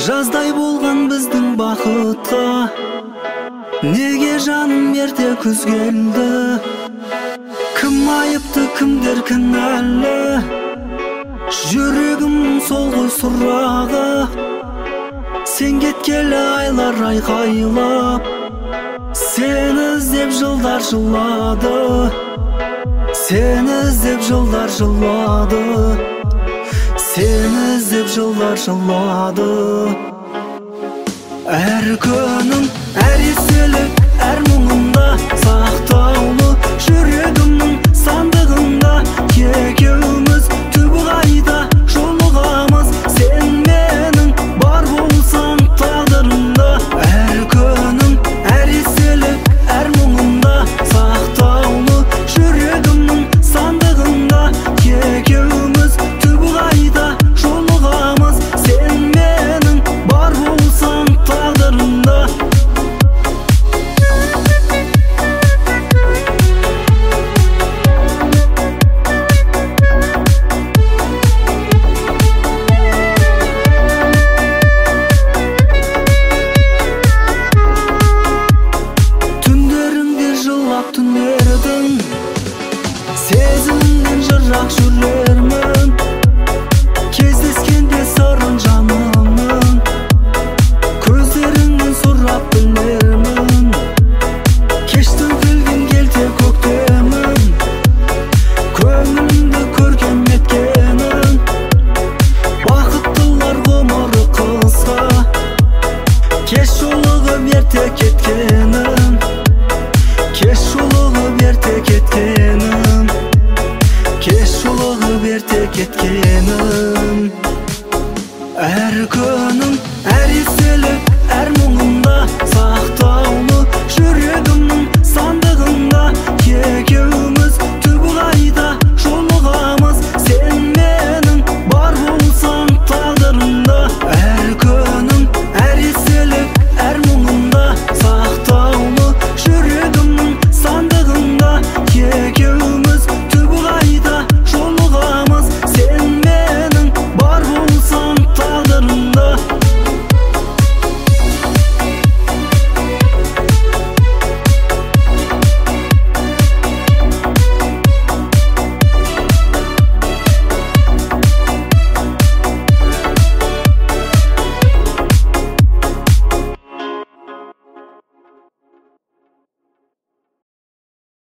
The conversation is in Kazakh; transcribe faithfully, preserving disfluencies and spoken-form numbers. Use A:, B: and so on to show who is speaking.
A: Жаздай болған біздің бақытқа неге жаным ерте күз келді? Кім айыпты, кімдер кінәлі? Жүрегімнің сол ғой сұрағы. Сен кеткелі айлар айқайлап, сені іздеп жылдар жылады. Сені іздеп жылдар жылады. Сені іздеп жылдар жылады. Әр күнім, әр естелік, әр мұңымда сақтаулы жүрегімнің сандығында. Екеуміз түбі қайда жолығамыз, сен менің бар болсаң тағдырымда. Әр күнім, әр естелік, әр мұңымда сақтаулы жүрегімнің сандығында. Екеуміз түбі қайда жолығамыз, сен менің бар болсаң тағдырымда. Түндеріңде жылап түнердің, сезімнен жырақ жүрермін. Кездескенде сырын жанымның, көздеріңнен сұрап білермін. Кештің келген келте көктемін, көңілімді көркем еткенің. Бақыттылар ғұмыры қысқа, кеш жолығып ерте кеткенім. Кеш жолығып ерте кеткенім. Кеш жолығып ерте кеткенім. Әр күн